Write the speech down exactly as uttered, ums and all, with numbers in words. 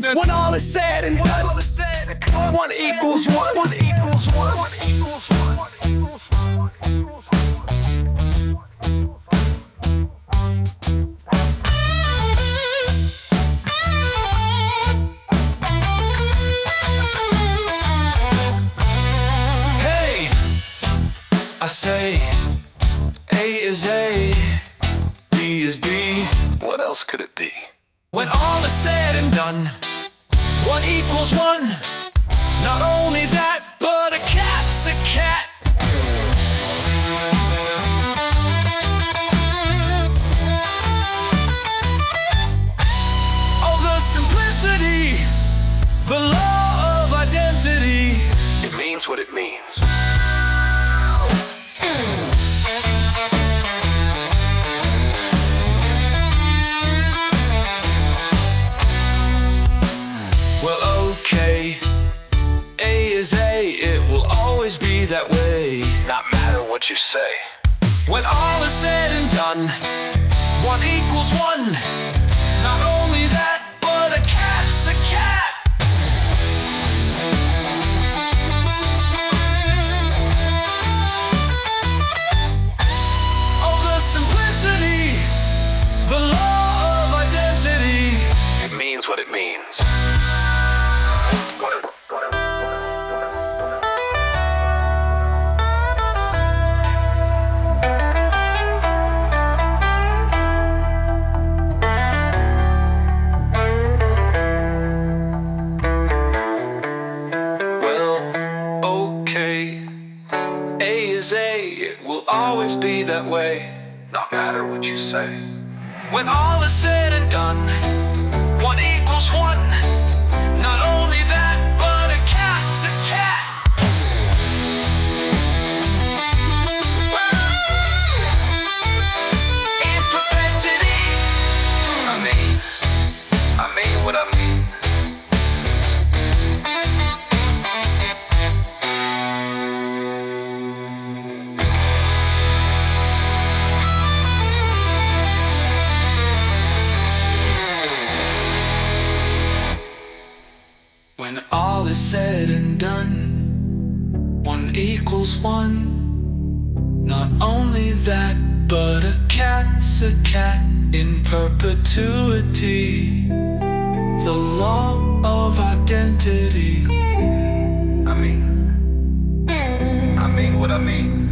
When all is said and done, one equals one. One equals one. One equals one. One equals one. Hey, I say, A is A, B is B. What else could it be? When all is said and done, one equals one. Not only that, but a cat's a cat. Oh, the simplicity, the law of identity. It means what it means. Well, okay, A is A, it will always be that way. Not matter what you say. When all is said and done, one equals one. Not only that, but a cat's a cat. Oh, the simplicity, the law of identity. It means what it means. It will always be that way. No matter what you say. When all is said and done, one equals one. Not only that, but a cat's a cat. In perpetuity. I mean, I mean what I mean. When all is said and done, one equals one. Not only that, but a cat's a cat in perpetuity. The law of identity. I mean, I mean what I mean.